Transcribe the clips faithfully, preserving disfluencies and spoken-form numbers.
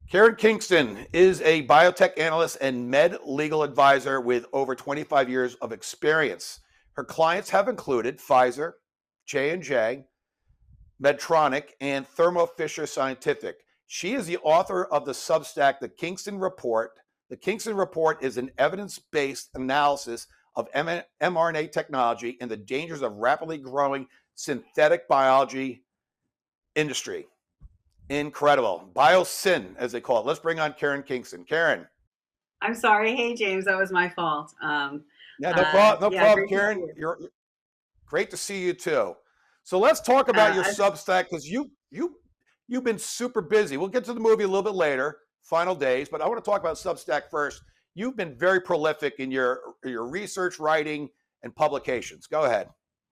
Karen Kingston is a biotech analyst and med legal advisor with over twenty-five years of experience. Her clients have included Pfizer, J and J, Medtronic, and Thermo Fisher Scientific. She is the author of the Substack, The Kingston Report. The Kingston Report is an evidence-based analysis of mRNA technology and the dangers of rapidly growing synthetic biology industry. Incredible. BioSyn, as they call it. Let's bring on Karen Kingston. Karen. I'm sorry. Hey, James, that was my fault. Um, Yeah, no uh, problem. No yeah, problem, great to see Karen. you. You're great to see you too. So let's talk about Uh, your as, Substack because you you you've been super busy. We'll get to the movie a little bit later, final days, but I want to talk about Substack first. You've been very prolific in your your research, writing, and publications. Go ahead.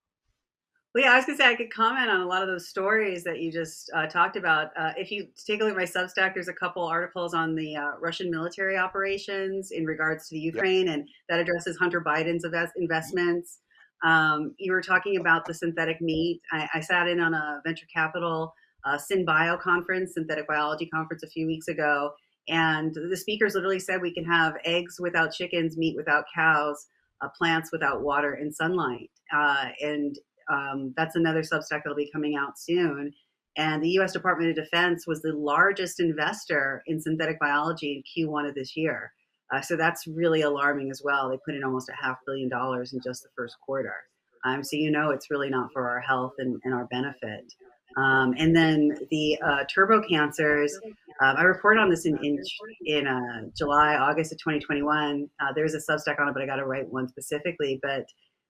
well, yeah, I was gonna say I could comment on a lot of those stories that you just uh, talked about. Uh, if you take a look at my Substack, there's a couple articles on the uh, Russian military operations in regards to the Yep. Ukraine, and that addresses Hunter Biden's investments. Um, you were talking about the synthetic meat. I, I sat in on a venture capital uh, SynBio conference, synthetic biology conference, a few weeks ago, and the speakers literally said we can have eggs without chickens, meat without cows, uh, plants without water and sunlight, uh, and um, that's another Substack that'll be coming out soon. And the U S Department of Defense was the largest investor in synthetic biology in Q one of this year. Uh, so that's really alarming as well. They put in almost a half billion dollars in just the first quarter. Um, so you know it's really not for our health and, and our benefit. Um, and then the uh, turbo cancers, uh, I reported on this in in, in uh, July, August of twenty twenty-one. Uh, there's a Substack on it, but I got to write one specifically. But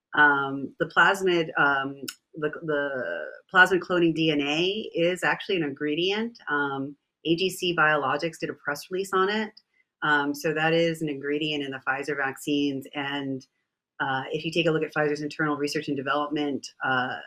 um, the plasmid, um, the, the plasmid cloning D N A is actually an ingredient. Um, A G C Biologics did a press release on it. Um, so that is an ingredient in the Pfizer vaccines. And uh, if you take a look at Pfizer's internal research and development uh,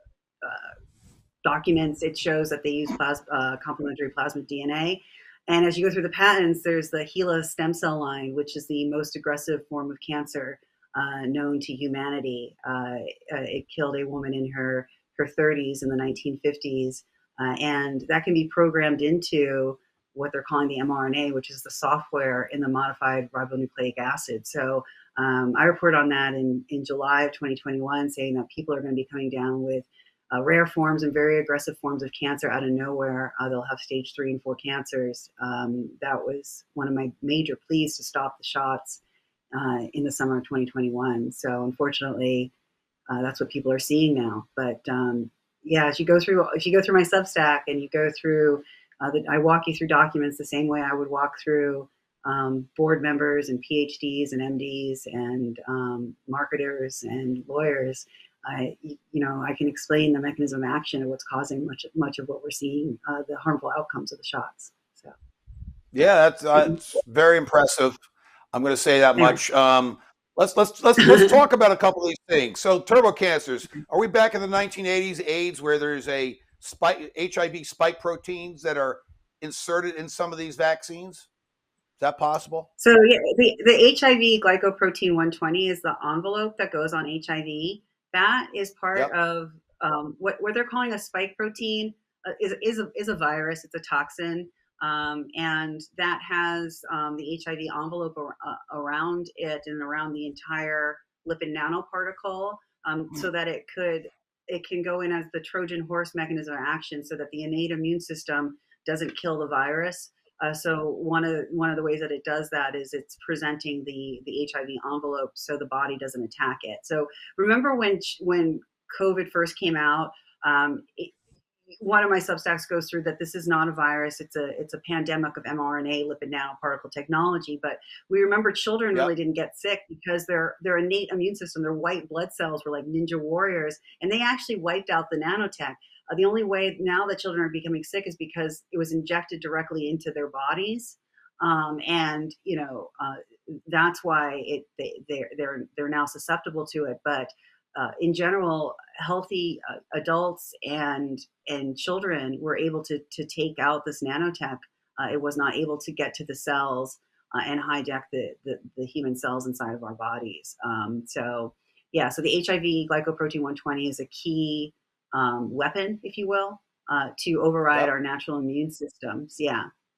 uh, documents, it shows that they use plas- uh, complementary plasmid D N A. And as you go through the patents, there's the HeLa stem cell line, which is the most aggressive form of cancer uh, known to humanity. Uh, uh, it killed a woman in her, her thirties in the nineteen fifties. Uh, and that can be programmed into what they're calling the mRNA, which is the software in the modified ribonucleic acid. So um, I reported on that in, in July of twenty twenty-one, saying that people are going to be coming down with Uh, rare forms and very aggressive forms of cancer out of nowhere. Uh, they'll have stage three and four cancers. Um, that was one of my major pleas to stop the shots uh, in the summer of twenty twenty-one. So unfortunately, uh, that's what people are seeing now. But um, yeah, as you go through, if you go through my Substack and you go through, uh, the, I walk you through documents the same way I would walk through um, board members and PhDs and M Ds and um, marketers and lawyers. I, you know, I can explain the mechanism of action of what's causing much, much of what we're seeing, uh, the harmful outcomes of the shots. So, Yeah, that's uh, that's very impressive. I'm going to say that anyway. much. Um, let's let's let's let's talk about a couple of these things. So, turbo cancers. Are we back in the nineteen eighties AIDS where there's a spike H I V spike proteins that are inserted in some of these vaccines? Is that possible? So yeah, the, the H I V glycoprotein one twenty is the envelope that goes on H I V. That is part Yep. of um, what, what they're calling a spike protein uh, is, is, a, is a virus. It's a toxin. Um, and that has um, the H I V envelope ar- uh, around it and around the entire lipid nanoparticle um, so that it could it can go in as the Trojan horse mechanism of action so that the innate immune system doesn't kill the virus. Uh, so one of one of the ways that it does that is it's presenting the the H I V envelope so the body doesn't attack it. So remember when when COVID first came out, um, it, one of my Substacks goes through that this is not a virus; it's a it's a pandemic of mRNA lipid nanoparticle technology. But we remember children Yep. really didn't get sick because their their innate immune system, their white blood cells were like ninja warriors, and they actually wiped out the nanotech. Uh, the only way now that children are becoming sick is because it was injected directly into their bodies, um, and you know uh, that's why it they they're they're they're now susceptible to it. But uh, in general, healthy uh, adults and and children were able to to take out this nanotech. Uh, it was not able to get to the cells uh, and hijack the, the the human cells inside of our bodies. Um, so yeah, so the H I V glycoprotein one twenty is a key um, weapon, if you will, uh, to override Yep. our natural immune systems. Yeah.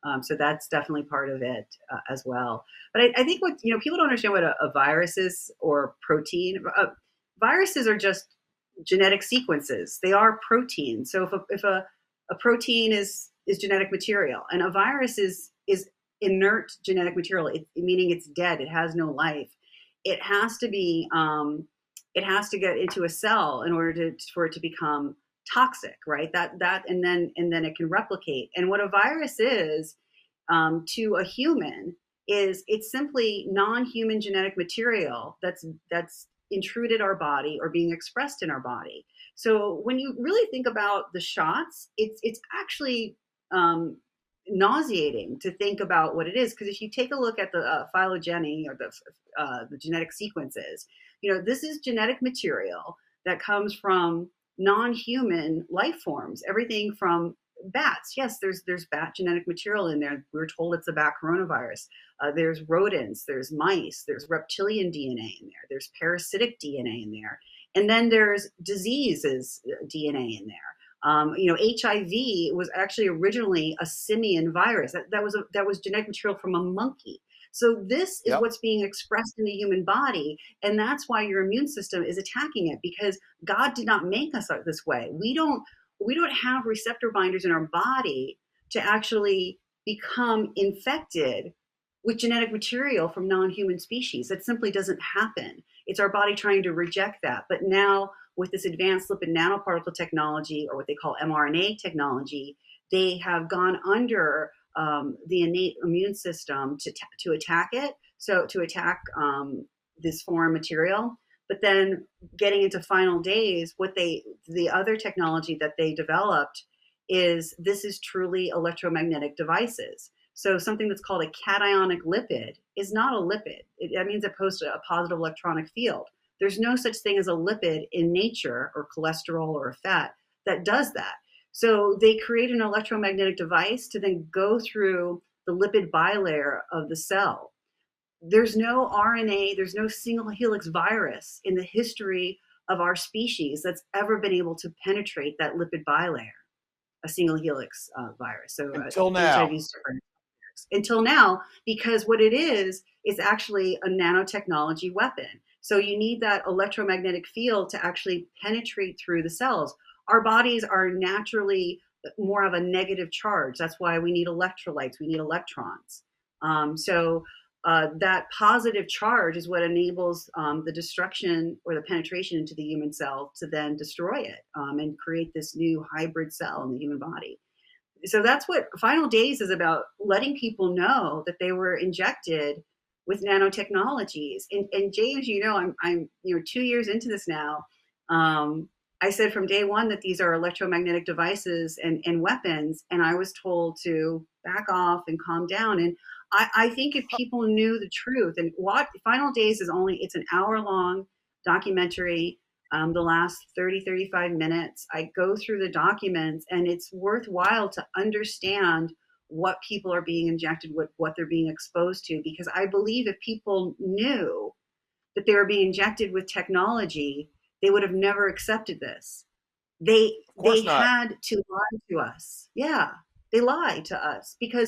Um, so that's definitely part of it uh, as well. But I, I think what, you know, people don't understand what a, a virus is or protein. Uh, viruses are just genetic sequences. They are proteins. So if a, if a, a protein is is genetic material, and a virus is is inert genetic material, it, meaning it's dead. It has no life. It has to be. Um, it has to get into a cell in order to for it to become toxic, right? That that and then and then it can replicate. And what a virus is um, to a human is it's simply non-human genetic material that's that's intruded our body or being expressed in our body. So when you really think about the shots, it's it's actually um, nauseating to think about what it is, because if you take a look at the uh, phylogeny or the uh, the genetic sequences, you know, this is genetic material that comes from non-human life forms, everything from bats. Yes, there's there's bat genetic material in there. We're told it's a bat coronavirus. Uh, there's rodents, there's mice, there's reptilian D N A in there, there's parasitic D N A in there, and then there's diseases uh, D N A in there. Um, you know, H I V was actually originally a simian virus. That, that was a, that was genetic material from a monkey. So this is Yep. what's being expressed in the human body, and that's why your immune system is attacking it, because God did not make us this way. We don't we don't have receptor binders in our body to actually become infected with genetic material from non-human species. That simply doesn't happen. It's our body trying to reject that. But now with this advanced lipid nanoparticle technology, or what they call mRNA technology, they have gone under um, the innate immune system to, to attack it. So to attack um, this foreign material. But then getting into final days, what they, the other technology that they developed is this is truly electromagnetic devices. So something that's called a cationic lipid is not a lipid. It, that means it posts a positive electronic field. There's no such thing as a lipid in nature, or cholesterol or a fat, that does that. So they create an electromagnetic device to then go through the lipid bilayer of the cell. There's no R N A, there's no single helix virus in the history of our species that's ever been able to penetrate that lipid bilayer, a single helix uh, virus. So uh, Until H I now. V is different. Until now, because what it is is actually a nanotechnology weapon. So you need that electromagnetic field to actually penetrate through the cells. Our bodies are naturally more of a negative charge. That's why we need electrolytes, we need electrons. Um, so uh, that positive charge is what enables um, the destruction or the penetration into the human cell to then destroy it um, and create this new hybrid cell in the human body. So that's what Final Days is about, letting people know that they were injected with nanotechnologies. And, and James, you know, I'm, I'm, you know, two years into this now. Um, I said from day one that these are electromagnetic devices and, and weapons, and I was told to back off and calm down. And I, I think if people knew the truth, and what Final Days is only, it's an hour long documentary. Um, the last thirty, thirty-five minutes, I go through the documents, and it's worthwhile to understand what people are being injected with, what they're being exposed to, because I believe if people knew that they were being injected with technology, they would have never accepted this. They Of course they not. had to lie to us. Yeah, they lied to us, because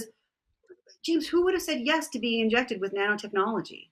James, who would have said yes to being injected with nanotechnology?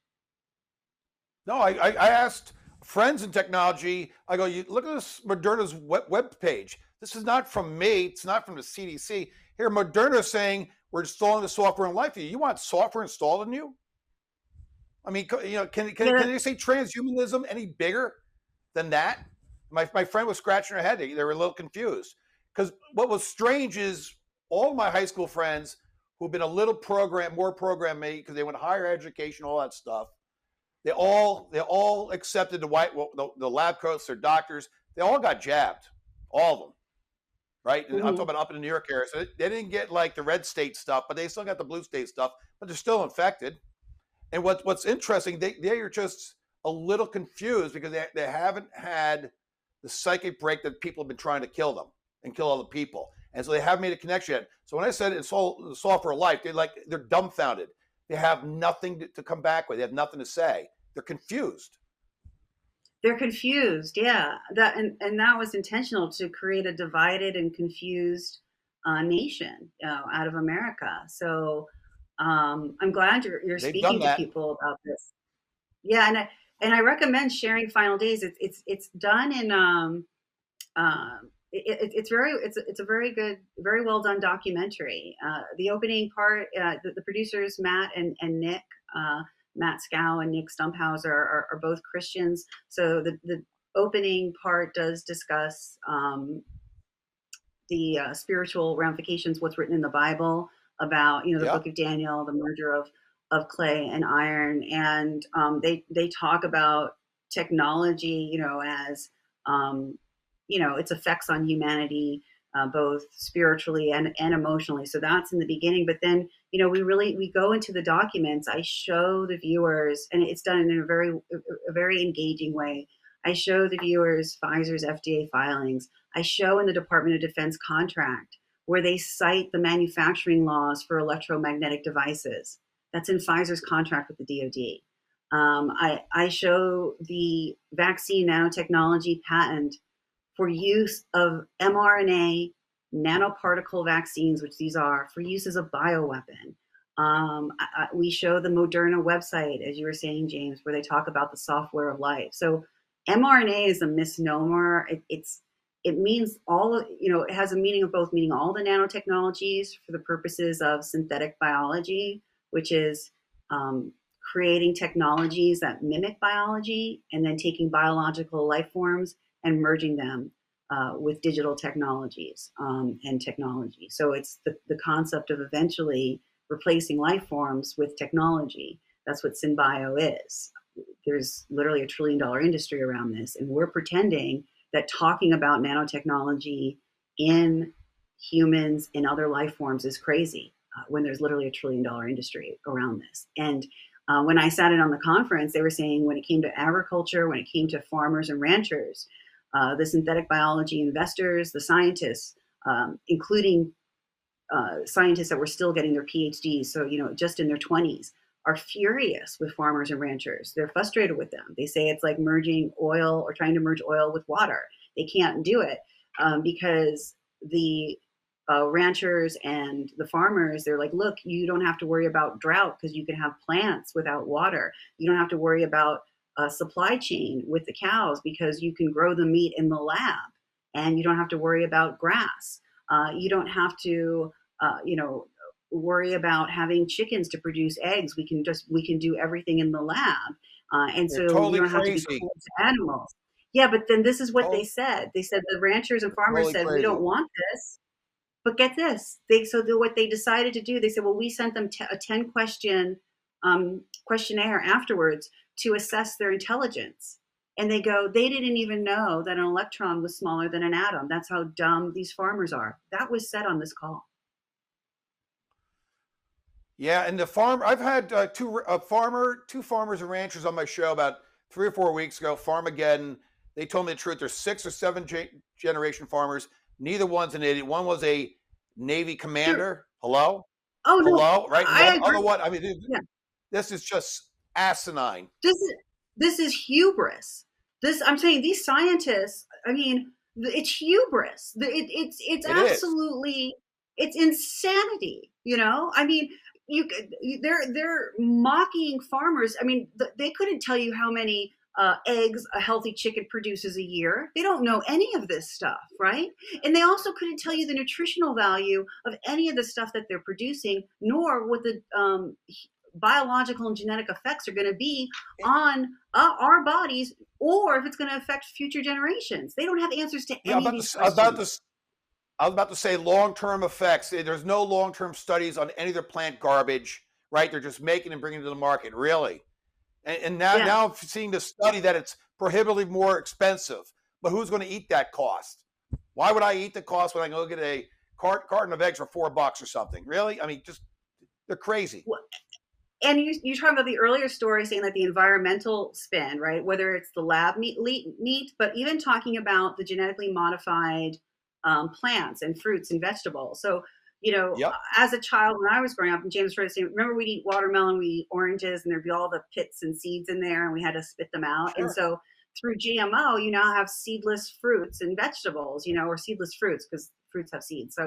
No, I, I, I asked friends in technology. I go, you look at this Moderna's web, web page. This is not from me. It's not from the C D C. Here, Moderna is saying we're installing the software in life for you. You want software installed in you? I mean, you know, can can, Yeah, can they say transhumanism any bigger than that? My my friend was scratching her head. They, they were a little confused, because what was strange is all my high school friends who've been a little program more program me because they went higher education, all that stuff. They all they all accepted the white well, the, the lab coats, their doctors. They all got jabbed, all of them, right? And I'm talking mm-hmm. about up in the New York area. So they didn't get like the red state stuff, but they still got the blue state stuff. But they're still infected. And what what's interesting, they they are just a little confused because they they haven't had the psychic break that people have been trying to kill them and kill other people, and so they haven't made a connection yet. So when I said it's all the software of life, they like they're dumbfounded. They have nothing to, to come back with. They have nothing to say. They're confused. They're confused. Yeah, that and and that was intentional, to create a divided and confused uh, nation uh, out of America. So um, I'm glad you're, you're They've done speaking to that. people about this. Yeah, and I, and I recommend sharing Final Days. It's it's it's done in um, um, it, it, it's very it's it's a very good, very well done documentary. Uh, the opening part, uh, the, the producers Matt and and Nick, uh, Matt Scow and Nick Stumphauser are, are both Christians. So the the opening part does discuss um, the uh, spiritual ramifications, what's written in the Bible about, you know, the Yeah. Book of Daniel, the merger of of clay and iron, and um, they they talk about technology, you know, as um, you know, its effects on humanity, uh, both spiritually and and emotionally. So that's in the beginning, but then, you know, we really we go into the documents. I show the viewers, and it's done in a very a very engaging way. I show the viewers Pfizer's F D A filings. I show in the Department of Defense contract where they cite the manufacturing laws for electromagnetic devices. That's in Pfizer's contract with the D O D. Um, I, I show the vaccine nanotechnology patent for use of mRNA nanoparticle vaccines, which these are, for use as a bioweapon. Um, I, I, we show the Moderna website, as you were saying, James, where they talk about the software of life. So mRNA is a misnomer. It, it's it means all, you know, it has a meaning of both, meaning all the nanotechnologies for the purposes of synthetic biology, which is um, creating technologies that mimic biology and then taking biological life forms and merging them uh, with digital technologies um, and technology. So it's the, the concept of eventually replacing life forms with technology. That's what SynBio is. There's literally a trillion dollar industry around this, and we're pretending that talking about nanotechnology in humans and other life forms is crazy uh, when there's literally a trillion dollar industry around this. And uh, when I sat in on the conference, they were saying when it came to agriculture, when it came to farmers and ranchers, uh, the synthetic biology investors, the scientists, um, including uh, scientists that were still getting their PhDs, so, you know, just in their twenties, are furious with farmers and ranchers. They're frustrated with them. They say it's like merging oil or trying to merge oil with water. They can't do it um, because the uh, ranchers and the farmers, they're like, look, you don't have to worry about drought because you can have plants without water. You don't have to worry about a supply chain with the cows because you can grow the meat in the lab and you don't have to worry about grass. Uh, you don't have to, uh, you know, worry about having chickens to produce eggs. We can just we can do everything in the lab, uh, and They're so you totally don't have to be crazy. cruel to animals. Yeah, but then this is what they Totally, said. They said the ranchers and farmers totally said we crazy. don't want this. But get this, they so the, what they decided to do, they said, well, we sent them t- a ten question um, questionnaire afterwards to assess their intelligence. And they go, they didn't even know that an electron was smaller than an atom. That's how dumb these farmers are. That was said on this call. Yeah, and the farm. I've had uh, two a farmer, two farmers and ranchers on my show about three or four weeks ago. Farmageddon. They told me the truth. There's six or seven ge- generation farmers. Neither one's an idiot. One was a Navy Sure. commander. Hello, Oh no, hello, right? And the I other, other agree. one. I mean, Yeah. this is just asinine. This is this is hubris. This I'm saying these scientists. I mean, it's hubris. It, it's it's It is. absolutely it's insanity. You know, I mean, you they're they're mocking farmers. I mean, they couldn't tell you how many uh, eggs a healthy chicken produces a year. They don't know any of this stuff, right? And they also couldn't tell you the nutritional value of any of the stuff that they're producing, nor what the um, biological and genetic effects are going to be on uh, our bodies, or if it's going to affect future generations. They don't have answers to Yeah, any of about these to, about questions. to, I was about to say long-term effects. There's no long-term studies on any of their plant garbage, right? They're just making and bringing it to the market, really. And, and now, Yeah. now I'm seeing the study that it's prohibitively more expensive. But who's going to eat that cost? Why would I eat the cost when I go get a cart, carton of eggs for four bucks or something? Really? I mean, just they're crazy. Well, and you you talking about the earlier story saying that the environmental spin, right? Whether it's the lab meat, meat, but even talking about the genetically modified um, plants and fruits and vegetables. So, you know, Yep. as a child when I was growing up, and James started saying, remember we'd eat watermelon, we eat oranges, and there'd be all the pits and seeds in there, and we had to spit them out. And Sure. so through G M O, you now have seedless fruits and vegetables, you know, or seedless fruits because fruits have seeds. So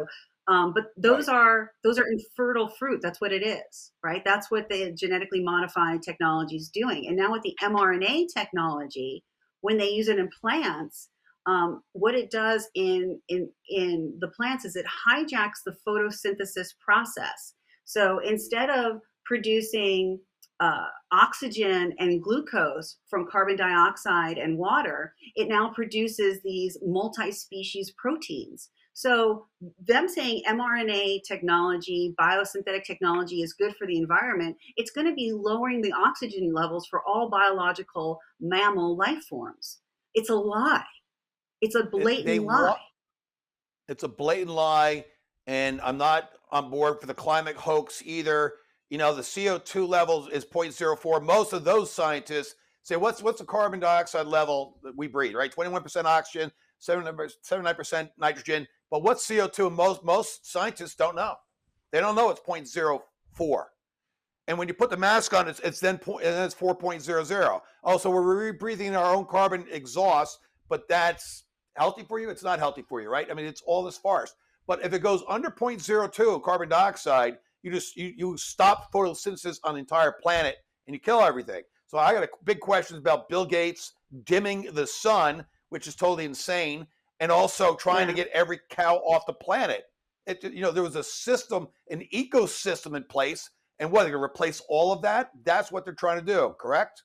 Um, but those Right. are those are infertile fruit. That's what it is, right? That's what the genetically modified technology is doing. And now with the mRNA technology, when they use it in plants, um, what it does in in in the plants is it hijacks the photosynthesis process. So instead of producing uh, oxygen and glucose from carbon dioxide and water, it now produces these multi-species proteins. So them saying mRNA technology, biosynthetic technology is good for the environment, it's going to be lowering the oxygen levels for all biological mammal life forms. It's a lie. It's a It, they blatant lie. want it's a blatant lie, and I'm not on board for the climate hoax either. You know, the C O two levels is zero point zero four. Most of those scientists say, what's what's the carbon dioxide level that we breathe, right? twenty-one percent oxygen, seventy-nine percent nitrogen. But what's C O two? Most most scientists don't know. They don't know it's zero point zero four. And when you put the mask on, it's, it's then point, and then it's four point zero zero. Oh, so we're breathing our own carbon exhaust, but that's healthy for you? It's not healthy for you, right? I mean, it's all this farce. But if it goes under zero point zero two carbon dioxide, you just you, you stop photosynthesis on the entire planet and you kill everything. So I got a big questions about Bill Gates dimming the sun, which is totally insane, and also trying to Yeah. get every cow off the planet. It, you know, there was a system, an ecosystem in place, and what, they're going to replace all of that? That's what they're trying to do, correct?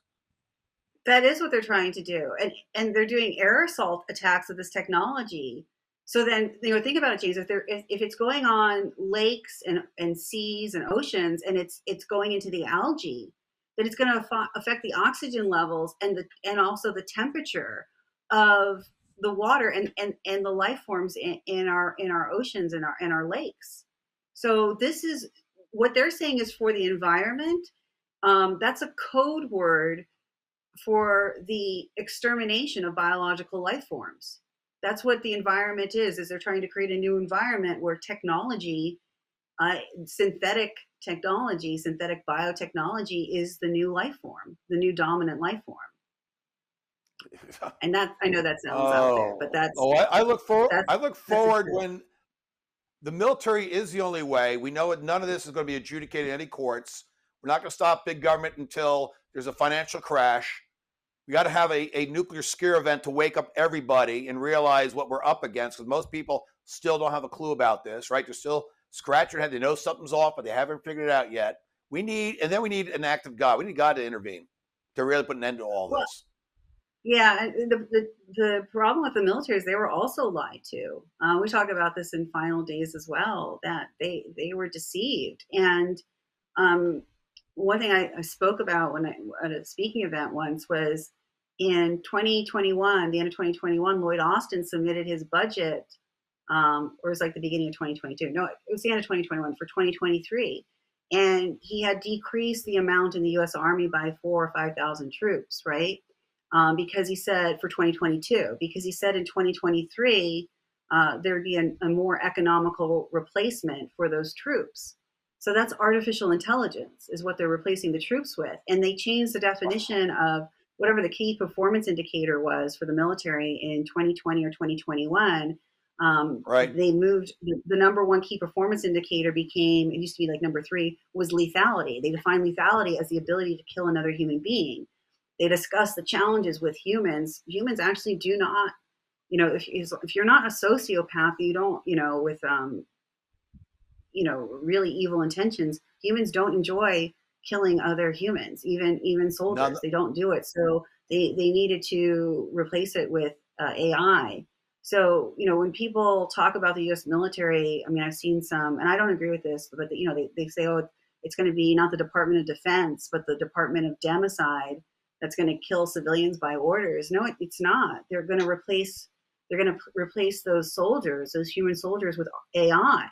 That is what they're trying to do. And and they're doing air assault attacks of this technology. So then, you know, think about it, James. If there if, if it's going on lakes and, and seas and oceans and it's it's going into the algae, then it's going to affa- affect the oxygen levels and the and also the temperature of the water and and, and the life forms in, in our in our oceans and our and our lakes. So this is what they're saying is for the environment. Um, that's a code word for the extermination of biological life forms. That's what the environment is, is they're trying to create a new environment where technology, uh, synthetic technology, synthetic biotechnology is the new life form, the new dominant life form. And that, I know that sounds out there, but Oh, that's, oh, I, I look for that's, I look that's the forward truth. when the military is the only way. We know none of this is going to be adjudicated in any courts. We're not going to stop big government until there's a financial crash. We got to have a, a nuclear scare event to wake up everybody and realize what we're up against, because most people still don't have a clue about this, right? They're still scratching their head. They know something's off, but they haven't figured it out yet. We need, and then we need an act of God. We need God to intervene to really put an end to all Well, this. yeah, and the, the the problem with the military is they were also lied to. Uh, we talk about this in Final Days as well, that they they were deceived. And um, one thing I, I spoke about when I at a speaking event once was in twenty twenty-one, the end of twenty twenty-one, Lloyd Austin submitted his budget, um, or it was like the beginning of twenty twenty-two. No, it was the end of twenty twenty-one for twenty twenty-three, and he had decreased the amount in the U S. Army by four or five thousand troops, right? Um, because he said for twenty twenty-two, because he said in twenty twenty-three uh, there'd be a, a more economical replacement for those troops. So that's artificial intelligence is what they're replacing the troops with. And they changed the definition of whatever the key performance indicator was for the military in twenty twenty or twenty twenty-one. Um, Right. they moved the, the number one key performance indicator became, it used to be like number three, was lethality. They defined lethality as the ability to kill another human being. They discuss the challenges with humans. Humans actually do not, you know, if, if you're not a sociopath, you don't, you know, with, um, you know, really evil intentions, humans don't enjoy killing other humans, even, even None. soldiers. They don't do it. So they, they needed to replace it with uh, A I. So, you know, when people talk about the U S military, I mean, I've seen some, and I don't agree with this, but, the, you know, they, they say, oh, it's going to be not the Department of Defense, but the Department of Democide that's going to kill civilians by orders. No, it, it's not. They're going to replace they're going to p- replace those soldiers, those human soldiers, with A I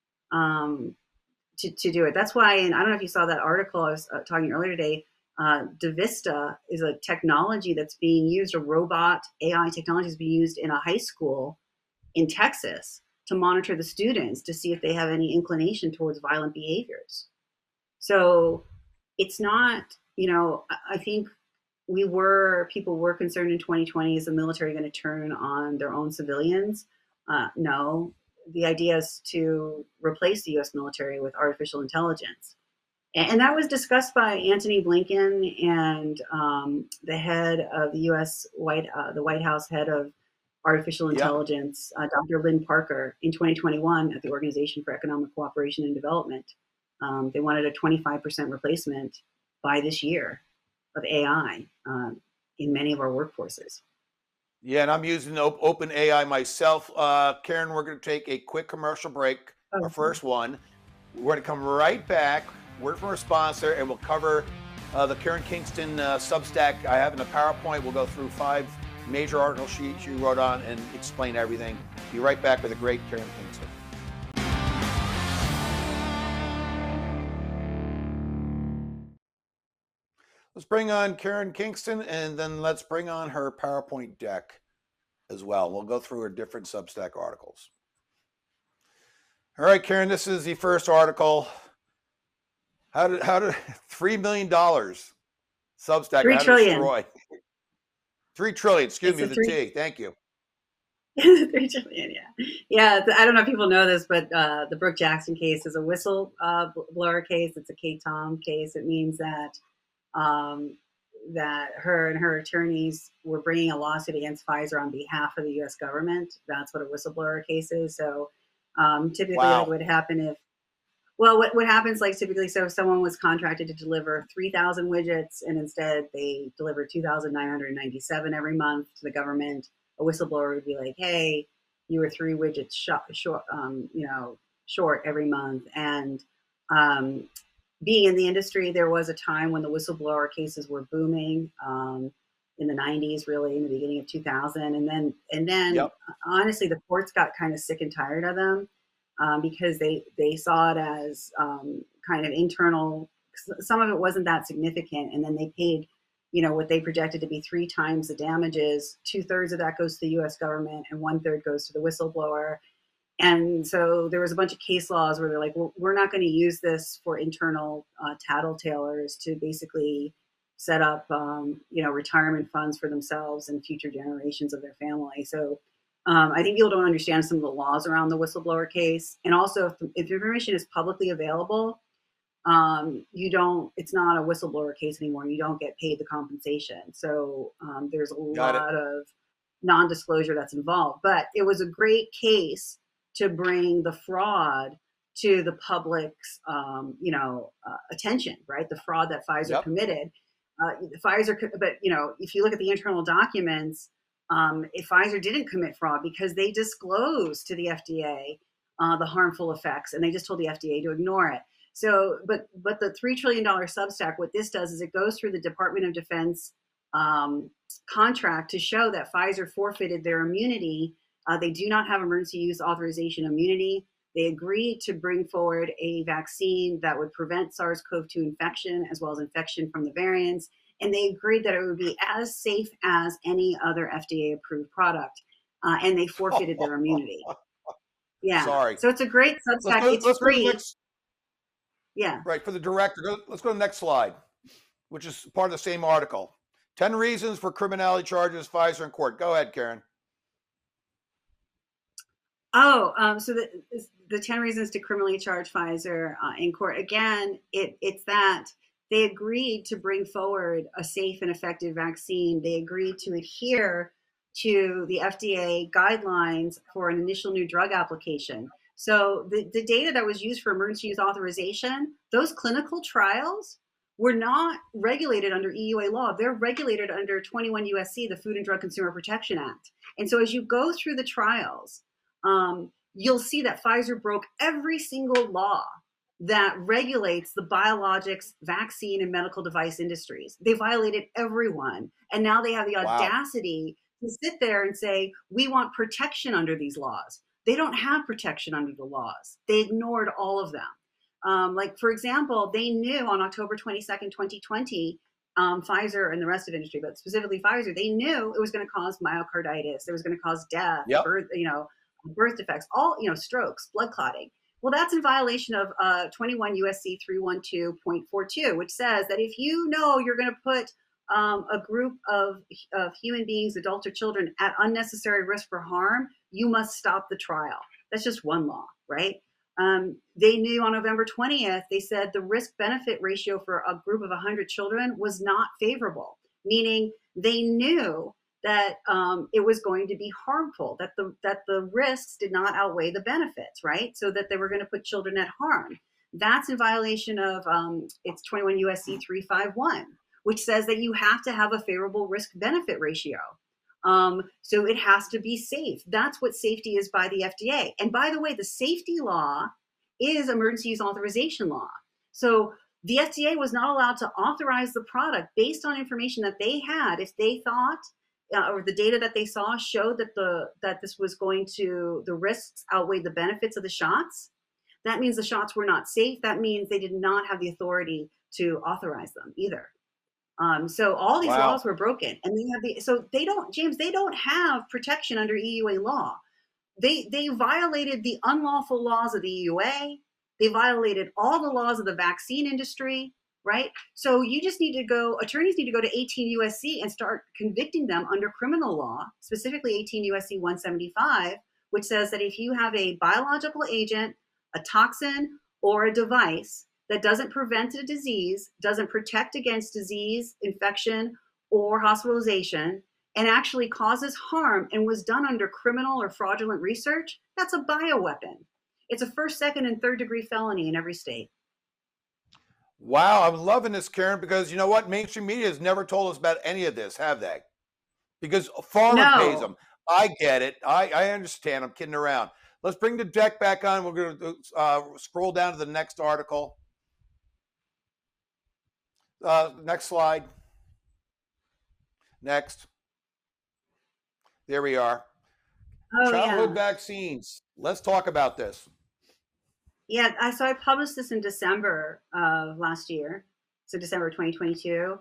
um, to to do it. That's why, and I don't know if you saw that article I was uh, talking earlier today. Uh, Davista is a technology that's being used. A robot A I technology is being used in a high school in Texas to monitor the students to see if they have any inclination towards violent behaviors. So it's not, you know, I I think we were people were concerned in twenty twenty, is the military going to turn on their own civilians? Uh, no, the idea is to replace the U S military with artificial intelligence. And that was discussed by Antony Blinken and um, the head of the U S White, uh, the White House head of artificial Yep. intelligence, uh, Doctor Lynn Parker, in twenty twenty-one at the Organization for Economic Cooperation and Development. Um, they wanted a twenty-five percent replacement by this year of A I um, in many of our workforces. Yeah, and I'm using Open A I myself. Uh, Karen, we're going to take a quick commercial break, Oh, our first one. We're going to come right back, word from our sponsor, and we'll cover uh, the Karen Kingston uh, Substack. I have in a PowerPoint. We'll go through five major articles she, she wrote on and explain everything. Be right back with the great Karen Kingston. Let's bring on Karen Kingston, and then let's bring on her PowerPoint deck as well. We'll go through her different Substack articles. All right, Karen, this is the first article. How did how did three million dollars Substack three how to trillion. destroy three trillion? Excuse It's me, the three, T. Thank you. three trillion. Yeah, yeah. I don't know if people know this, but uh, the Brooke Jackson case is a whistleblower case. It's a K T O M case. It means that um, that her and her attorneys were bringing a lawsuit against Pfizer on behalf of the U S government. That's what a whistleblower case is. So um, typically, Wow. like, what would happen if Well, what, what happens, like, typically, so if someone was contracted to deliver three thousand widgets and instead they deliver two thousand nine hundred ninety-seven every month to the government, a whistleblower would be like, hey, you were three widgets short, short um, you know, short every month. And um, being in the industry, there was a time when the whistleblower cases were booming um, in the nineties, really in the beginning of two thousand. And then, and then Yep. honestly, the courts got kind of sick and tired of them. Um, because they, they saw it as um, kind of internal. Some of it wasn't that significant. And then they paid, you know, what they projected to be three times the damages. Two thirds of that goes to the U S government and one third goes to the whistleblower. And so there was a bunch of case laws where they're like, well, we're not going to use this for internal uh, tattletales to basically set up, um, you know, retirement funds for themselves and future generations of their family. So Um, I think people don't understand some of the laws around the whistleblower case. And also, if, the, if information is publicly available, um, you don't, it's not a whistleblower case anymore. You don't get paid the compensation. So um, there's a Got it. lot of non-disclosure that's involved. But it was a great case to bring the fraud to the public's, um, you know, uh, attention, right? The fraud that Pfizer Yep. committed. Uh, Pfizer, but, you know, if you look at the internal documents, Um, if Pfizer didn't commit fraud because they disclosed to the F D A uh, the harmful effects, and they just told the F D A to ignore it. So, but but the three trillion dollar Substack, what this does is it goes through the Department of Defense um, contract to show that Pfizer forfeited their immunity. Uh, they do not have emergency use authorization immunity. They agreed to bring forward a vaccine that would prevent SARS CoV two infection as well as infection from the variants. And they agreed that it would be as safe as any other F D A-approved product, uh, and they forfeited their immunity. Yeah. Sorry. So it's a great Let's Substack. go, It's let's go to the free. next, Yeah. right, for the director. Go, let's go to the next slide, which is part of the same article. ten reasons for criminality charges, Pfizer in court. Go ahead, Karen. Oh, um, so the the ten reasons to criminally charge Pfizer uh, in court. Again, it it's that they agreed to bring forward a safe and effective vaccine. They agreed to adhere to the F D A guidelines for an initial new drug application. So the, the data that was used for emergency use authorization, those clinical trials were not regulated under E U A law. They're regulated under twenty-one U S C, the Food and Drug Consumer Protection Act. And so as you go through the trials, um, you'll see that Pfizer broke every single law that regulates the biologics, vaccine, and medical device industries. They violated everyone. And now they have the Wow. audacity to sit there and say, we want protection under these laws. They don't have protection under the laws. They ignored all of them. Um, like, for example, they knew on October twenty-second, twenty twenty, um, Pfizer and the rest of the industry, but specifically Pfizer, they knew it was going to cause myocarditis. It was going to cause death, Yep. birth, you know, birth defects, all, you know, strokes, blood clotting. Well, that's in violation of uh, twenty-one U S C three twelve point four two, which says that if you know you're going to put um, a group of, of human beings, adults or children, at unnecessary risk for harm, you must stop the trial. That's just one law, right? Um, they knew on November twentieth, they said the risk benefit ratio for a group of one hundred children was not favorable, meaning they knew that um, it was going to be harmful, that the that the risks did not outweigh the benefits, right? So that they were going to put children at harm. That's in violation of um, it's twenty-one U S C three fifty-one, which says that you have to have a favorable risk benefit ratio. Um, so it has to be safe. That's what safety is by the F D A. And by the way, the safety law is emergency use authorization law. So the F D A was not allowed to authorize the product based on information that they had. If they thought, uh, or the data that they saw showed that the that this was going to, the risks outweighed the benefits of the shots, that means the shots were not safe. That means they did not have the authority to authorize them either. Um, so all these Wow. laws were broken, and they have the so they don't, James, they don't have protection under E U A law. They they violated the unlawful laws of the E U A. They violated all the laws of the vaccine industry, right? So you just need to go, attorneys need to go to eighteen U S C and start convicting them under criminal law, specifically eighteen U S C one seventy-five, which says that if you have a biological agent, a toxin, or a device that doesn't prevent a disease, doesn't protect against disease, infection, or hospitalization, and actually causes harm and was done under criminal or fraudulent research, that's a bioweapon. It's a first, second, and third degree felony in every state. Wow, I'm loving this, Karen, because you know what? Mainstream media has never told us about any of this, have they? Because pharma pays No. them. I get it. I, I understand. I'm kidding around. Let's bring the deck back on. We're going to uh, scroll down to the next article. Uh, next slide. Next. There we are. Oh, Childhood yeah. vaccines. Let's talk about this. Yeah, I, so I published this in December of last year, so December twenty twenty-two.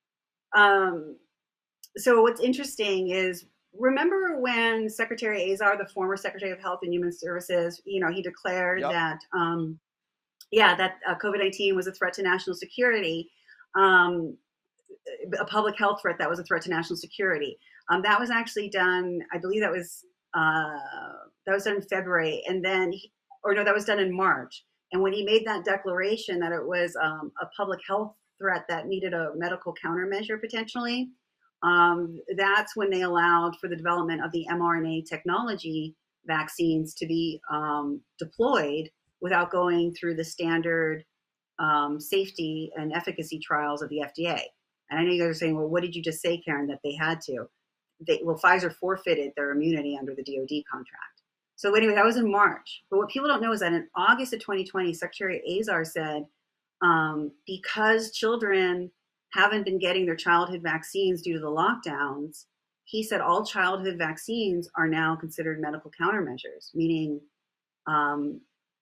Um, so what's interesting is, remember when Secretary Azar, the former Secretary of Health and Human Services, you know, he declared Yep. that, um, yeah, that uh, COVID nineteen was a threat to national security, um, a public health threat that was a threat to national security. Um, that was actually done, I believe that was uh, that was done in February, and then, he, or no, that was done in March. And when he made that declaration that it was um, a public health threat that needed a medical countermeasure potentially, um, that's when they allowed for the development of the mRNA technology vaccines to be um, deployed without going through the standard um, safety and efficacy trials of the F D A. And I know you guys are saying, well, what did you just say, Karen, that they had to? They, well, Pfizer forfeited their immunity under the D O D contract. So anyway, that was in March. But what people don't know is that in August of twenty twenty, Secretary Azar said, um, because children haven't been getting their childhood vaccines due to the lockdowns, he said all childhood vaccines are now considered medical countermeasures, meaning um,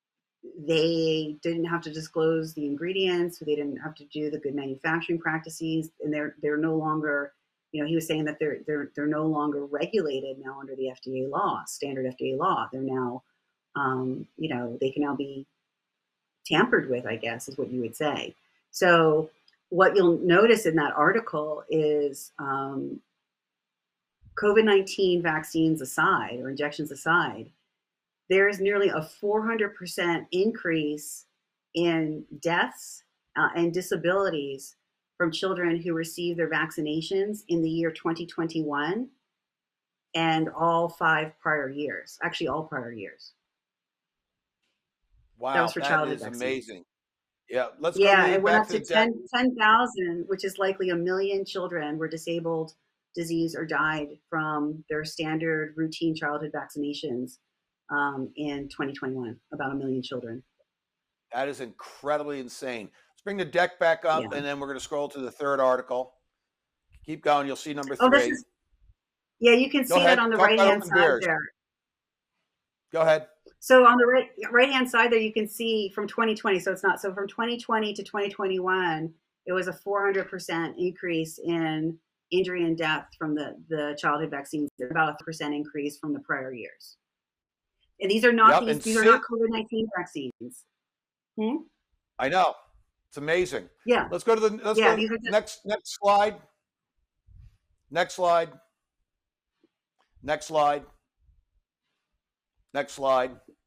they didn't have to disclose the ingredients, they didn't have to do the good manufacturing practices, and they're they're no longer, you know, he was saying that they're they're they're no longer regulated now under the F D A law, standard F D A law. They're now, um, you know, they can now be tampered with, I guess, is what you would say. So what you'll notice in that article is um, COVID nineteen vaccines aside, or injections aside, there is nearly a four hundred percent increase in deaths uh, and disabilities from children who received their vaccinations in the year twenty twenty-one and all five prior years, actually all prior years. Wow, that was for that childhood is vaccines. Amazing. Yeah, let's go to Yeah, the it went back up to to the deck. ten thousand, which is likely a million children were disabled, diseased, or died from their standard routine childhood vaccinations um, in twenty twenty-one, about a million children. That is incredibly insane. Let's bring the deck back up, Yeah. and then we're going to scroll to the third article. Keep going. You'll see number Oh, this three. is, yeah, you can Go see ahead. that on the Talk about right-hand open side bears. there. Go ahead. So on the right right-hand side there, you can see from twenty twenty, so it's not, so from twenty twenty to twenty twenty-one, it was a four hundred percent increase in injury and death from the, the childhood vaccines, about a percent increase from the prior years. And these are not Yep, these and these are sit- not COVID nineteen vaccines. Hmm? I know. It's amazing. Yeah. Let's go to the let's Yeah, go these to are the just- next next slide. Next slide. Next slide. Next slide.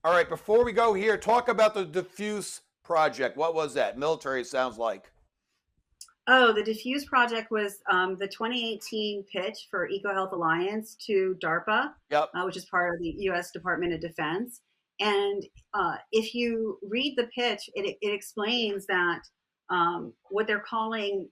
All right, before we go here, talk about the Diffuse project. What was that? Military sounds like. Oh, the Diffuse project was um, the twenty eighteen pitch for EcoHealth Alliance to DARPA, Yep. uh, which is part of the U S Department of Defense. And uh, if you read the pitch, it, it explains that um, what they're calling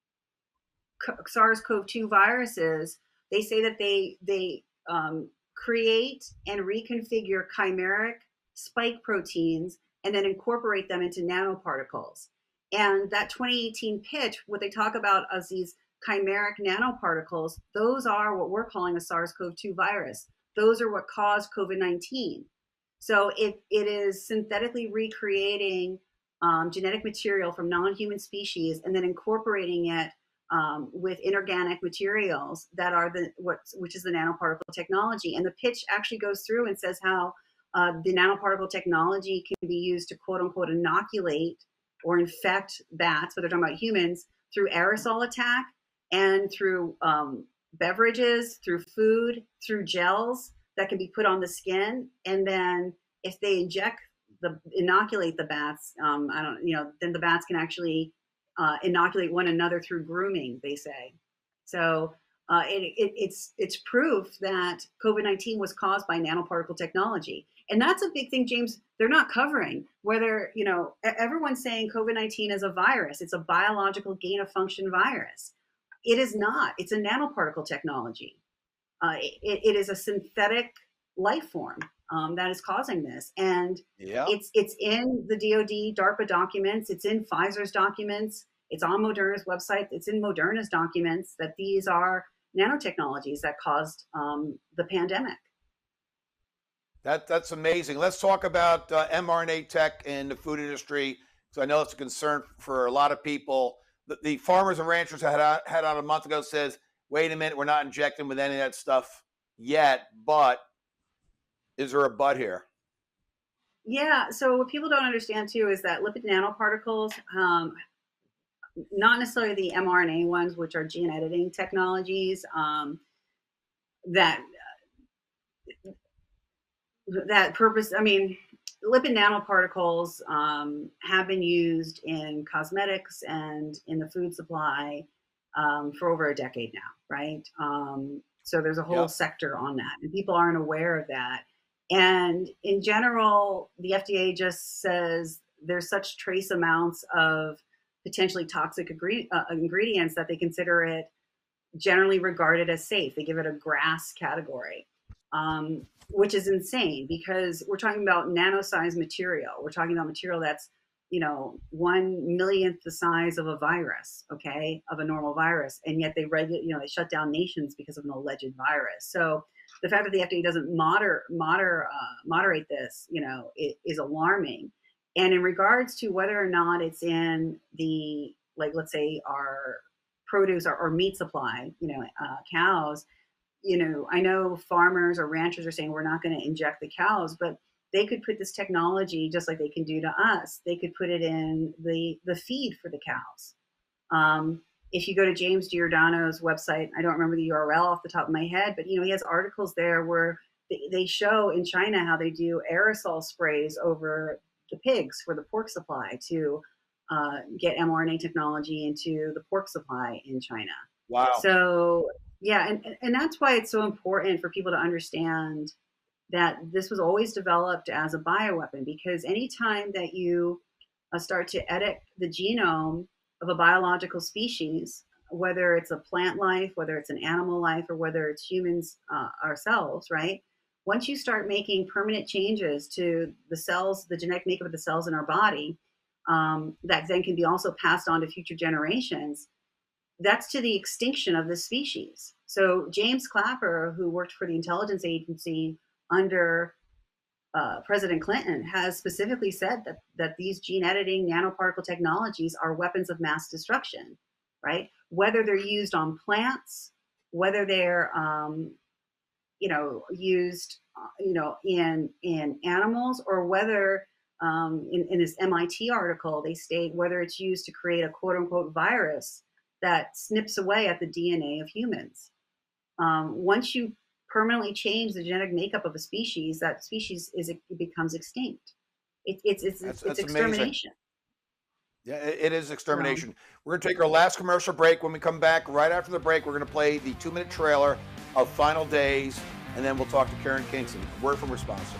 SARS CoV two viruses, they say that they they um, create and reconfigure chimeric spike proteins and then incorporate them into nanoparticles. And that twenty eighteen pitch, what they talk about as these chimeric nanoparticles, those are what we're calling a SARS CoV two virus. Those are what caused COVID nineteen. So it, it is synthetically recreating um, genetic material from non-human species and then incorporating it um, with inorganic materials that are the what which is the nanoparticle technology. And the pitch actually goes through and says how uh, the nanoparticle technology can be used to quote unquote inoculate or infect bats, but they're talking about humans, through aerosol attack and through um, beverages, through food, through gels that can be put on the skin. And then if they inject the inoculate the bats, um, I don't, you know, then the bats can actually uh, inoculate one another through grooming, they say. So uh, it, it, it's it's proof that COVID nineteen was caused by nanoparticle technology, and that's a big thing, James. They're not covering whether, you know, everyone's saying COVID nineteen is a virus. It's a biological gain of function virus. It is not. It's a nanoparticle technology. Uh, it, it is a synthetic life form um, that is causing this, and Yeah. it's it's in the D O D DARPA documents. It's in Pfizer's documents. It's on Moderna's website. It's in Moderna's documents that these are nanotechnologies that caused um, the pandemic. That that's amazing. Let's talk about uh, mRNA tech in the food industry, because I know it's a concern for a lot of people. The, the farmers and ranchers had out, had out a month ago says, "Wait a minute, we're not injecting with any of that stuff yet." But is there a but here? Yeah. So what people don't understand too is that lipid nanoparticles, um, not necessarily the mRNA ones, which are gene editing technologies, um, that that purpose. I mean, lipid nanoparticles um, have been used in cosmetics and in the food supply um, for over a decade now, right? Um, so there's a whole Yep. sector on that, and people aren't aware of that. And in general, the F D A just says there's such trace amounts of potentially toxic agree- uh, ingredients that they consider it generally regarded as safe. They give it a GRAS category, um, which is insane because we're talking about nano-sized material. We're talking about material that's, you know, one millionth the size of a virus, okay, of a normal virus, and yet they regu- you know, they shut down nations because of an alleged virus. So the fact that the F D A doesn't moder- moder- uh, moderate this, you know, it is alarming. And in regards to whether or not it's in the, like, let's say our produce or, or meat supply, you know, uh, cows, you know, I know farmers or ranchers are saying we're not going to inject the cows, but they could put this technology just like they can do to us. They could put it in the the feed for the cows. Um, if you go to James Giordano's website, I don't remember the U R L off the top of my head, but you know he has articles there where they, they show in China how they do aerosol sprays over the pigs for the pork supply to uh, get mRNA technology into the pork supply in China. Wow. So yeah, and and that's why it's so important for people to understand that this was always developed as a bioweapon, because anytime that you uh, start to edit the genome of a biological species, whether it's a plant life, whether it's an animal life, or whether it's humans uh, ourselves, right? Once you start making permanent changes to the cells, the genetic makeup of the cells in our body, um, that then can be also passed on to future generations, that's to the extinction of the species. So James Clapper, who worked for the intelligence agency under uh, President Clinton, has specifically said that that these gene editing nanoparticle technologies are weapons of mass destruction, right? Whether they're used on plants, whether they're um, you know used uh, you know in in animals, or whether um, in, in this M I T article they state whether it's used to create a quote unquote virus that snips away at the D N A of humans. Um, once you permanently change the genetic makeup of a species, that species is it becomes extinct. It, it's it's That's it's that's amazing. extermination. Yeah, it it is So extermination. We're going to take our last commercial break. When we come back, right after the break, we're going to play the two minute trailer of Final Days, and then we'll talk to Karen Kingston. Word from her sponsor.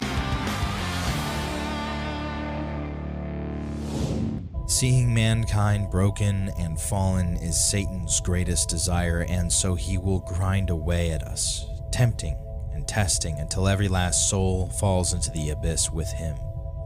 Seeing mankind broken and fallen is Satan's greatest desire, and so he will grind away at us, tempting and testing until every last soul falls into the abyss with him.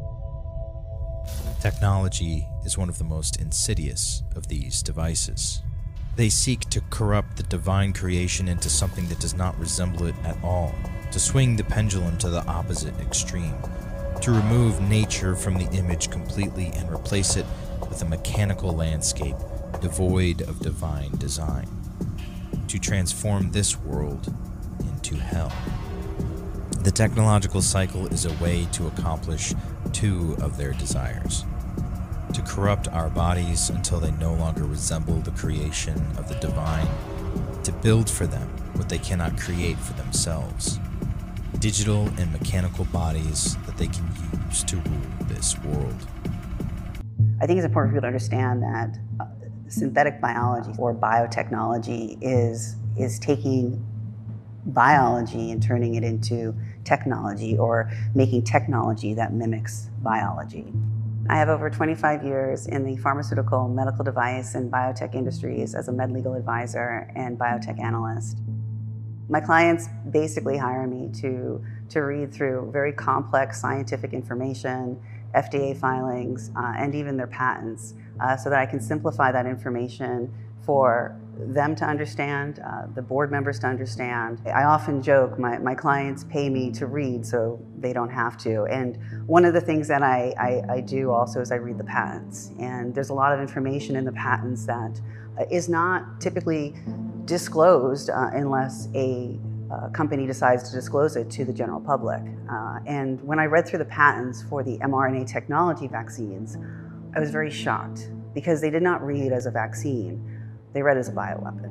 Technology is one of the most insidious of these devices. They seek to corrupt the divine creation into something that does not resemble it at all, to swing the pendulum to the opposite extreme, to remove nature from the image completely and replace it with a mechanical landscape devoid of divine design, to transform this world into hell. The technological cycle is a way to accomplish two of their desires: to corrupt our bodies until they no longer resemble the creation of the divine, to build for them what they cannot create for themselves: digital and mechanical bodies that they can use to rule this world. I think it's important for people to understand that uh, synthetic biology or biotechnology is, is taking biology and turning it into technology, or making technology that mimics biology. I have over twenty-five years in the pharmaceutical, medical device, and biotech industries as a med legal advisor and biotech analyst. My clients basically hire me to, to read through very complex scientific information, F D A filings, uh, and even their patents, uh, so that I can simplify that information for them to understand, uh, the board members to understand. I often joke, my, my clients pay me to read so they don't have to. And one of the things that I, I, I do also is I read the patents. And there's a lot of information in the patents that uh, is not typically disclosed uh, unless a uh, company decides to disclose it to the general public. Uh, and when I read through the patents for the mRNA technology vaccines, I was very shocked, because they did not read as a vaccine. They read as a bioweapon.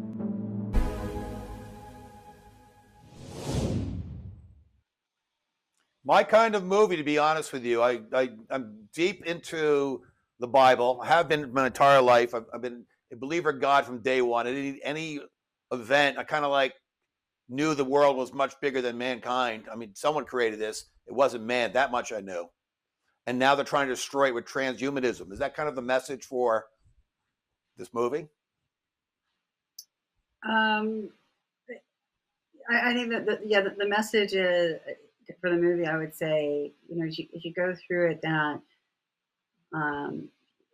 My kind of movie, to be honest with you. I, I I'm deep into the Bible. I have been my entire life. I've, I've been a believer in God from day one. Any any event, I kind of like knew the world was much bigger than mankind. I mean, someone created this. It wasn't man. That much I knew. And now they're trying to destroy it with transhumanism. Is that kind of the message for this movie? um, I, I think that the, yeah, the, the message is, for the movie, I would say, you know, as you, as you go through it, that um,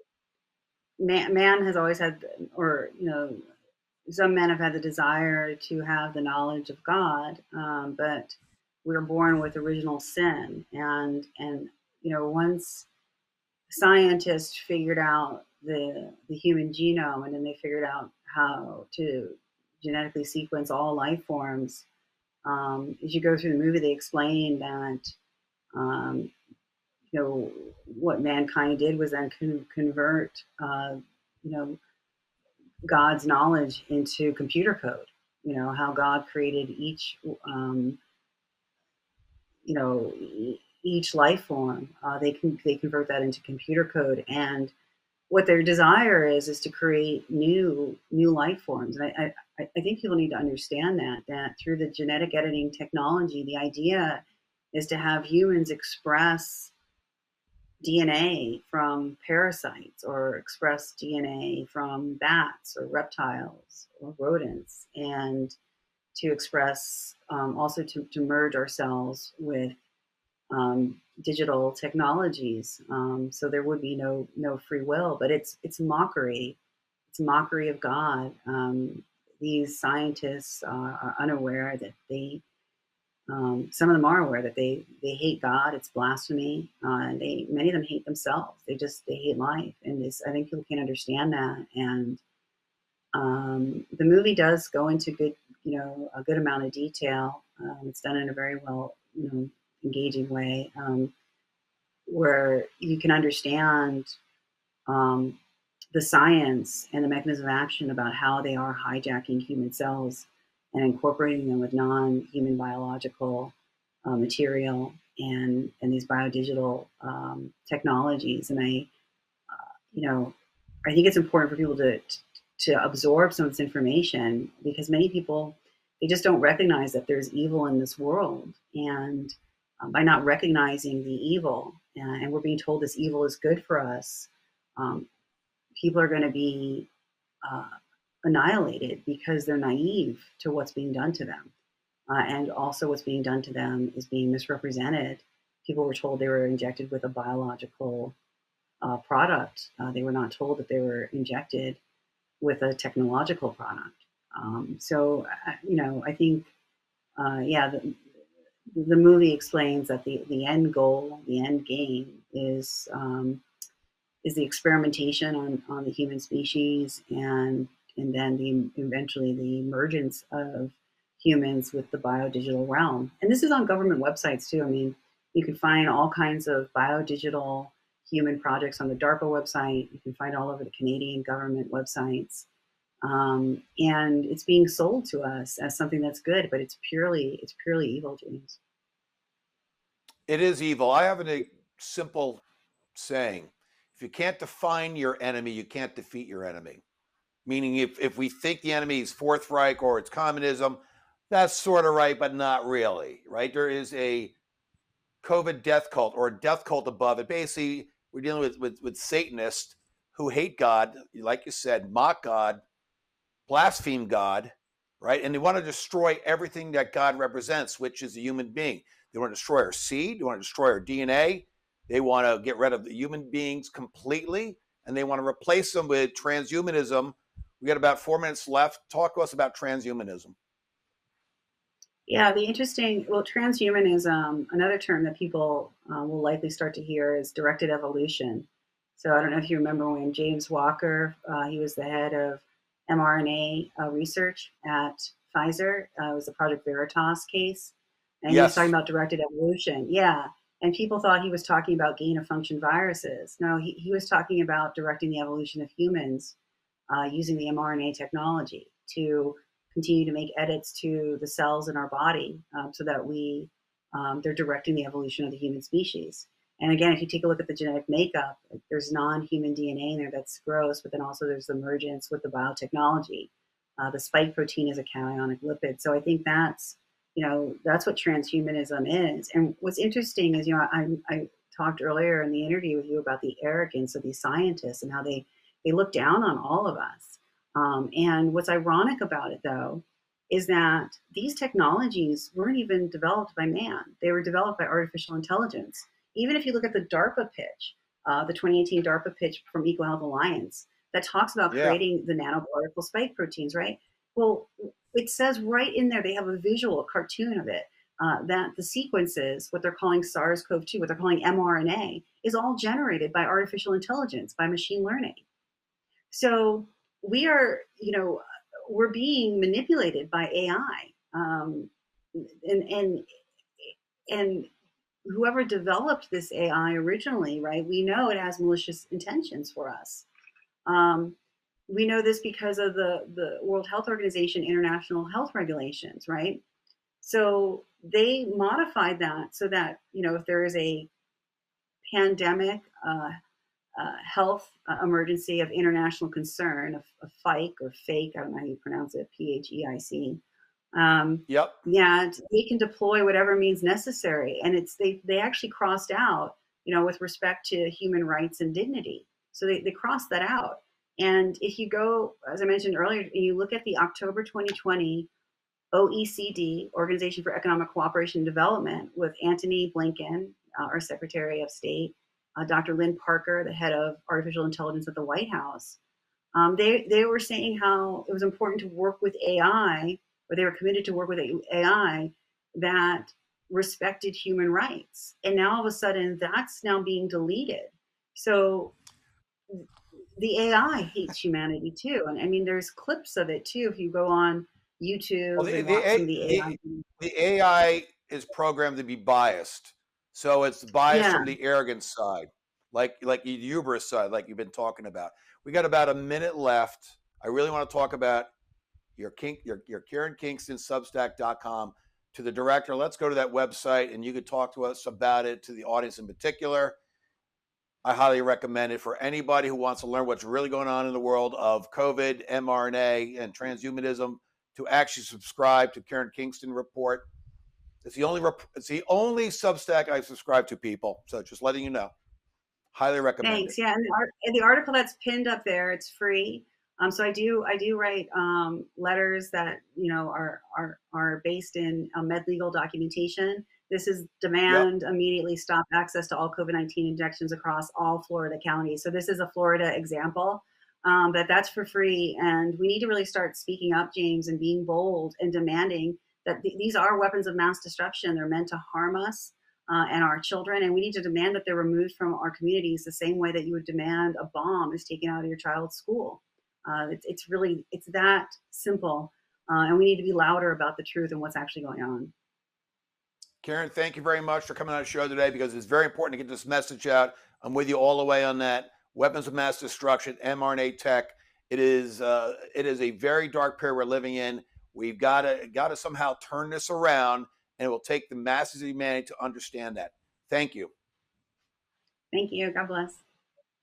man, man has always had, or you know, some men have had the desire to have the knowledge of God, um, but we were born with original sin, and and you know, once scientists figured out the the human genome, and then they figured out how to genetically sequence all life forms. Um, as you go through the movie, they explain that um, you know, what mankind did was then con- convert uh, you know, God's knowledge into computer code. You know, how God created each um, you know, e- each life form. Uh, they can they convert that into computer code, and what their desire is is to create new new life forms. And I, I, I think people need to understand that that through the genetic editing technology, the idea is to have humans express D N A from parasites, or express D N A from bats or reptiles or rodents, and to express um, also to, to merge ourselves with um, digital technologies. Um, so there would be no no free will, but it's it's mockery. It's mockery of God. Um, these scientists uh, are unaware that they. Um, some of them are aware that they they hate God. It's blasphemy. Uh, and they many of them hate themselves. They just they hate life, and this, I think people can't understand that. And um, the movie does go into good, you know, a good amount of detail. Um, it's done in a very well, you know, engaging way, um, where you can understand um, the science and the mechanism of action about how they are hijacking human cells and incorporating them with non-human biological uh, material and and these biodigital um, technologies. And I, uh, you know, I think it's important for people to to absorb some of this information, because many people, they just don't recognize that there's evil in this world. And um, by not recognizing the evil, uh, and we're being told this evil is good for us, um, people are going to be uh, annihilated because they're naive to what's being done to them. Uh, and also what's being done to them is being misrepresented. People were told they were injected with a biological uh, product. Uh, they were not told that they were injected with a technological product. Um, so, uh, you know, I think, uh, yeah, the, the movie explains that the, the end goal, the end game is um, is the experimentation on, on the human species, and and then the eventually the emergence of humans with the biodigital realm. And this is on government websites too. I mean, you can find all kinds of biodigital human projects on the DARPA website. You can find all over the Canadian government websites. Um, and it's being sold to us as something that's good, but it's purely, it's purely evil, James. It is evil. I have a simple saying: if you can't define your enemy, you can't defeat your enemy. Meaning, if, if we think the enemy is Fourth Reich or it's communism, that's sort of right, but not really, right? There is a COVID death cult or a death cult above it. Basically, we're dealing with, with, with Satanists who hate God, like you said, mock God, blaspheme God, right? And they want to destroy everything that God represents, which is a human being. They want to destroy our seed. They want to destroy our D N A. They want to get rid of the human beings completely, and they want to replace them with transhumanism. We got about four minutes left. Talk to us about transhumanism. Yeah, the interesting, well, transhumanism, another term that people uh, will likely start to hear is directed evolution. So I don't know if you remember when James Walker, uh, he was the head of mRNA uh, research at Pfizer. Uh, it was the Project Veritas case. And yes. He was talking about directed evolution. Yeah. And people thought he was talking about gain of function viruses. No, he, he was talking about directing the evolution of humans uh, using the mRNA technology to continue to make edits to the cells in our body um, so that we, um, they're directing the evolution of the human species. And again, if you take a look at the genetic makeup, there's non-human D N A in there that's gross, but then also there's the emergence with the biotechnology. Uh, the spike protein is a cationic lipid. So I think that's, you know, that's what transhumanism is. And what's interesting is, you know, I, I talked earlier in the interview with you about the arrogance of these scientists and how they, they look down on all of us. Um, and what's ironic about it, though, is that these technologies weren't even developed by man. They were developed by artificial intelligence. Even if you look at the DARPA pitch, uh, the twenty eighteen DARPA pitch from EcoHealth Alliance, that talks about yeah. creating the nanoparticle spike proteins, right? Well, it says right in there, they have a visual, a cartoon of it, uh, that the sequences, what they're calling SARS CoV two, what they're calling mRNA, is all generated by artificial intelligence, by machine learning. So we are, you know, we're being manipulated by A I, um, and and and whoever developed this A I originally, right? We know it has malicious intentions for us. Um, we know this because of the the World Health Organization international health regulations, right? So they modified that so that, you know, if there is a pandemic, uh, Uh, health uh, emergency of international concern, a, a FIC or fake, I don't know how you pronounce it, P H E I C. Um, yep. Yeah, they can deploy whatever means necessary. And it's they they actually crossed out, you know, with respect to human rights and dignity. So they, they crossed that out. And if you go, as I mentioned earlier, you look at the October twenty twenty O E C D, Organization for Economic Cooperation and Development, with Antony Blinken, uh, our Secretary of State, Uh, Doctor Lynn Parker, the head of artificial intelligence at the White House, um, they, they were saying how it was important to work with A I, or they were committed to work with A I that respected human rights. And now all of a sudden that's now being deleted. So the A I hates humanity too. And I mean, there's clips of it too. If you go on YouTube, well, the, and the, watch A, some of the A I. The, the A I is programmed to be biased. So it's biased Yeah. from the arrogance side, like like the hubris side, like you've been talking about. We got about a minute left. I really want to talk about your King, your, your Karen Kingston, Substack dot com. To the director, let's go to that website and you could talk to us about it, to the audience in particular. I highly recommend it for anybody who wants to learn what's really going on in the world of COVID, mRNA, and transhumanism, to actually subscribe to Karen Kingston Report. It's the only it's the only Substack I subscribe to, people. So just letting you know. Highly recommend Thanks. it. Yeah, and the, art, and the article that's pinned up there, it's free. Um, so I do I do write um, letters that you know are are are based in uh, med legal documentation. This is demand yep. immediately stop access to all COVID nineteen injections across all Florida counties. So this is a Florida example, um, but that's for free. And we need to really start speaking up, James, and being bold and demanding that th- these are weapons of mass destruction. They're meant to harm us uh, and our children. And we need to demand that they're removed from our communities the same way that you would demand a bomb is taken out of your child's school. Uh, it's, it's really, it's that simple. Uh, and we need to be louder about the truth and what's actually going on. Karen, thank you very much for coming on the show today, because it's very important to get this message out. I'm with you all the way on that. Weapons of mass destruction, mRNA tech. It is uh, it is a very dark period we're living in. We've got to got to somehow turn this around, and it will take the masses of humanity to understand that. Thank you. Thank you. God bless.